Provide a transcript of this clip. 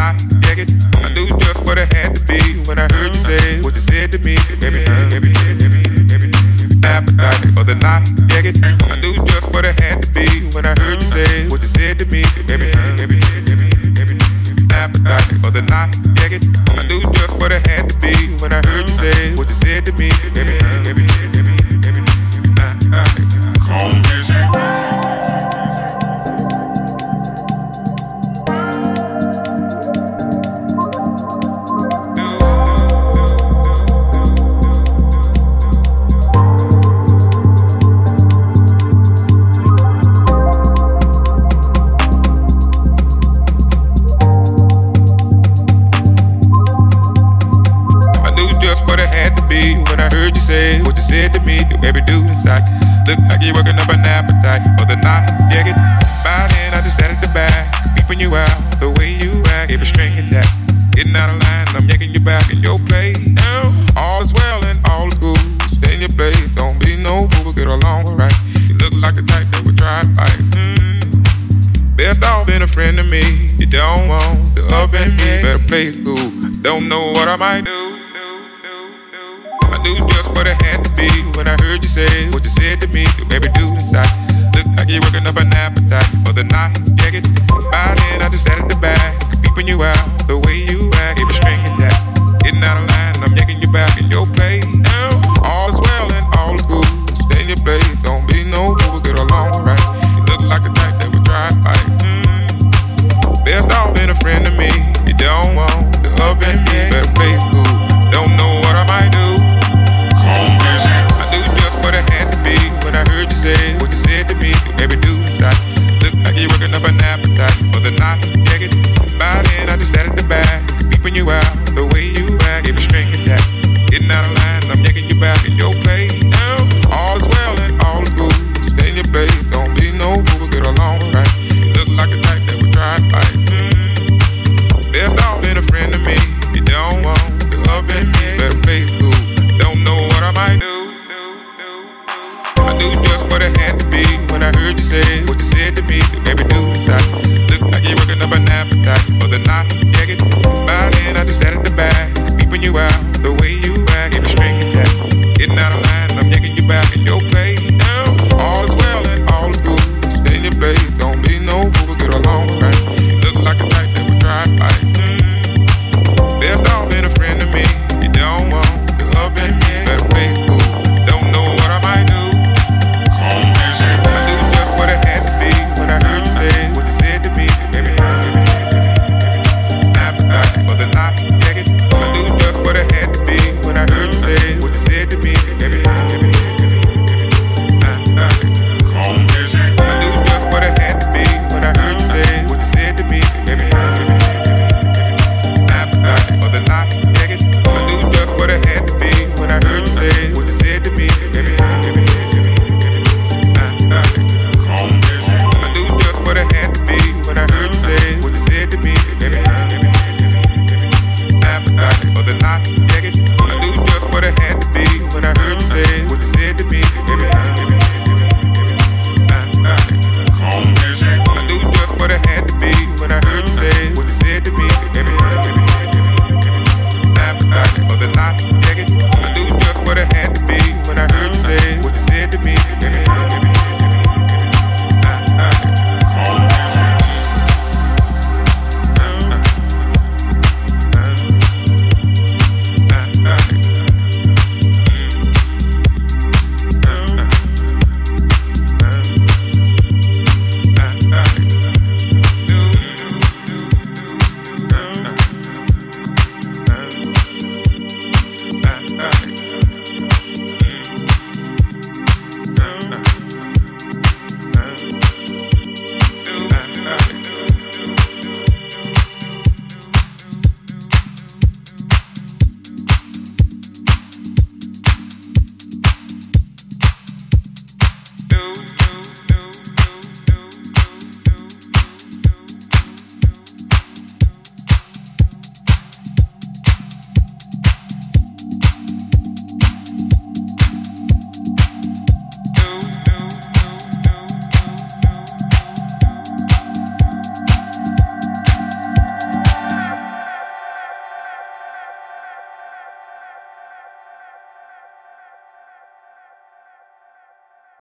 night, dig it. I knew just what it had to be when I heard you say what you said to me. Everything, appetite for the night, dig it. I knew just what it had to be when I heard you say what you said to me. Everything, appetite for the night, dig it. I knew just what it had to be when I heard you say what you said to me. Everything, calm music. When I heard you say what you said to me, baby, do inside. Look like you're working up an appetite for the night, yeah, it. By then I just sat at the back, peeping you out, the way you act, every string in that. Getting out of line, I'm yanking you back in your place. All is well and all is good. Stay in your place, don't be no fool, get along alright. You look like the type that would try to fight. Best off being a friend to me. You don't want to offend me, better play it cool. Don't know what I might do. I knew just what it had to be when I heard you say what you said to me. Baby, do inside. Look like you're working up an appetite for the night, yeah, it. By then I just sat at the back, peeping you out, the way you act, every string in that. Getting out of line, I'm yanking you back in your place. All is well and all is good. Stay in your place, don't be no fool, get along right. You look like the type that would try to fight. Best off being a friend to me. You don't want to offend me, better play it cool. Don't know what I might do. I knew just what it had to be when I heard you say what you said to me. Baby, do inside. Look like you're working up an appetite for the night, yeah, it. By then I just sat at the back, peeping you out, the way you act, every string in that. Getting out of line, I'm yanking you back in your place. All is well and all is good. Stay in your place, don't be no fool, get along right. You look like the type that would try to fight. Best off being a friend to me. You don't want to offend me, better play it cool. Don't know what I might do. I knew just what it had to be when I heard you say what you said to me. Baby, do inside. Look like you're working up an appetite for the night, yeah, it. By then I just sat at the back, peeping you out, the way you act, every string in that. Getting out of line, I'm yanking you back in your place. All is well and all is good. Stay in your place, don't be no fool, get along right. You look like a type that would try to fight. Best off being a friend to me. You don't want to offend me, better play it cool. Don't know what I might do. I knew just what it had to be when I heard you say what you said to me. Appetite for the night, yeah, it. I knew just what it had to be when I heard you say what you said to me. I knew just what it had to be when I heard you say what you said to me. Appetite for the night, yeah, it. I knew just what it had to be when I heard you say what you said to me. I knew just what it had to be when I heard you say what you said to me. Appetite for the night, yeah, it. I knew just what it had to be when I heard you say what you said to me. I knew just what it had to be when I heard you say what you said to me. Appetite for the night, yeah, it.